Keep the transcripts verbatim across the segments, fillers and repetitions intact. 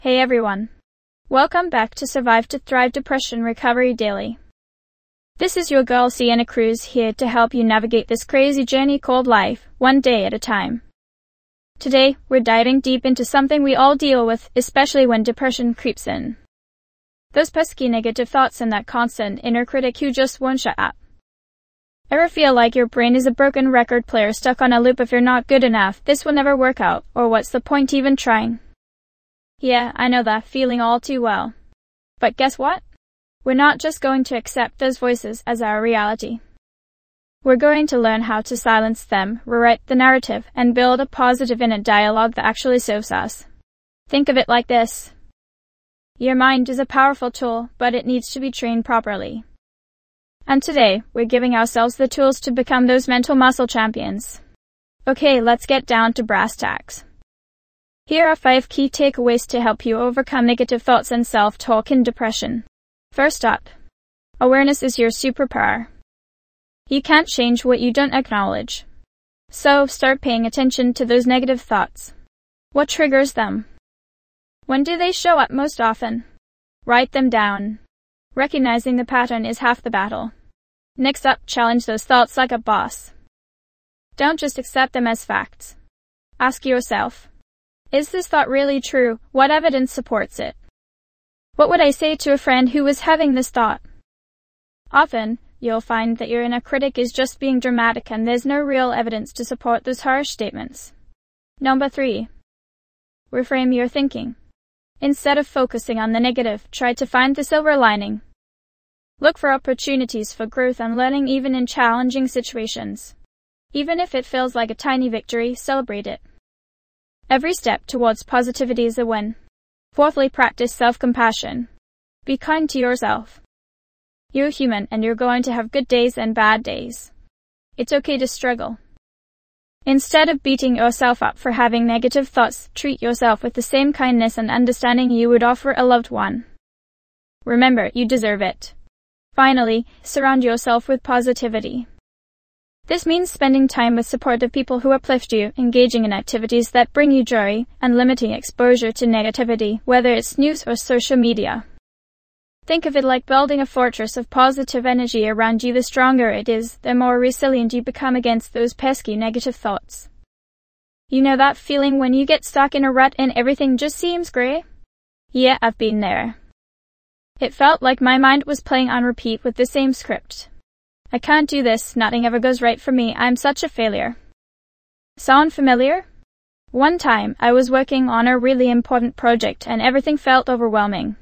Hey everyone. Welcome back to Survive to Thrive Depression Recovery Daily. This is your girl Sienna Cruz here to help you navigate this crazy journey called life, one day at a time. Today, we're diving deep into something we all deal with, especially when depression creeps in. Those pesky negative thoughts and that constant inner critic who just won't shut up. Ever feel like your brain is a broken record player stuck on a loop? If you're not good enough, this will never work out, or what's the point even trying? Yeah, I know that feeling all too well. But guess what? We're not just going to accept those voices as our reality. We're going to learn how to silence them, rewrite the narrative, and build a positive inner dialogue that actually serves us. Think of it like this. Your mind is a powerful tool, but it needs to be trained properly. And today, we're giving ourselves the tools to become those mental muscle champions. Okay, let's get down to brass tacks. Here are five key takeaways to help you overcome negative thoughts and self-talk in depression. First up, awareness is your superpower. You can't change what you don't acknowledge. So start paying attention to those negative thoughts. What triggers them? When do they show up most often? Write them down. Recognizing the pattern is half the battle. Next up, challenge those thoughts like a boss. Don't just accept them as facts. Ask yourself, is this thought really true? What evidence supports it? What would I say to a friend who was having this thought? Often, you'll find that your inner critic is just being dramatic and there's no real evidence to support those harsh statements. Number three. Reframe your thinking. Instead of focusing on the negative, try to find the silver lining. Look for opportunities for growth and learning even in challenging situations. Even if it feels like a tiny victory, celebrate it. Every step towards positivity is a win. Fourthly, practice self-compassion. Be kind to yourself. You're human and you're going to have good days and bad days. It's okay to struggle. Instead of beating yourself up for having negative thoughts, treat yourself with the same kindness and understanding you would offer a loved one. Remember, you deserve it. Finally, surround yourself with positivity. This means spending time with supportive people who uplift you, engaging in activities that bring you joy, and limiting exposure to negativity, whether it's news or social media. Think of it like building a fortress of positive energy around you. The stronger it is, the more resilient you become against those pesky negative thoughts. You know that feeling when you get stuck in a rut and everything just seems grey? Yeah, I've been there. It felt like my mind was playing on repeat with the same script. I can't do this, nothing ever goes right for me, I'm such a failure. Sound familiar? One time, I was working on a really important project and everything felt overwhelming.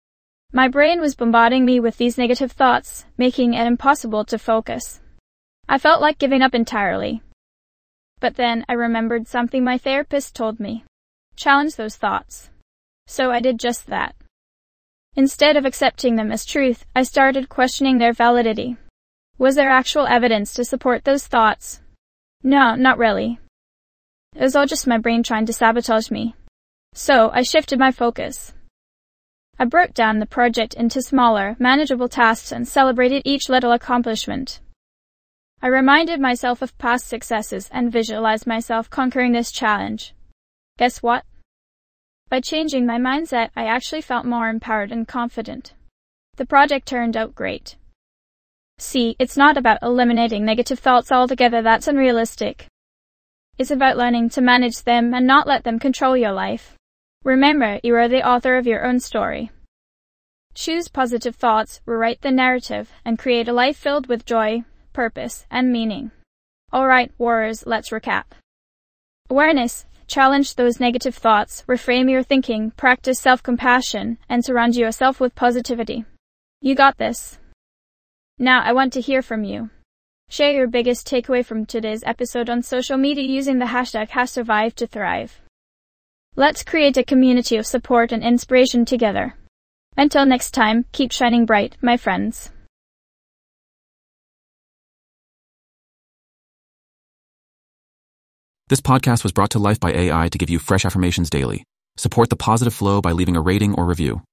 My brain was bombarding me with these negative thoughts, making it impossible to focus. I felt like giving up entirely. But then I remembered something my therapist told me. Challenge those thoughts. So I did just that. Instead of accepting them as truth, I started questioning their validity. Was there actual evidence to support those thoughts? No, not really. It was all just my brain trying to sabotage me. So I shifted my focus. I broke down the project into smaller, manageable tasks and celebrated each little accomplishment. I reminded myself of past successes and visualized myself conquering this challenge. Guess what? By changing my mindset, I actually felt more empowered and confident. The project turned out great. See, it's not about eliminating negative thoughts altogether, that's unrealistic. It's about learning to manage them and not let them control your life. Remember, you are the author of your own story. Choose positive thoughts, rewrite the narrative, and create a life filled with joy, purpose, and meaning. Alright, warriors, let's recap. Awareness. Challenge those negative thoughts, reframe your thinking, practice self-compassion, and surround yourself with positivity. You got this. Now I want to hear from you. Share your biggest takeaway from today's episode on social media using the hashtag HasSurviveToThrive. Let's create a community of support and inspiration together. Until next time, keep shining bright, my friends. This podcast was brought to life by A I to give you fresh affirmations daily. Support the positive flow by leaving a rating or review.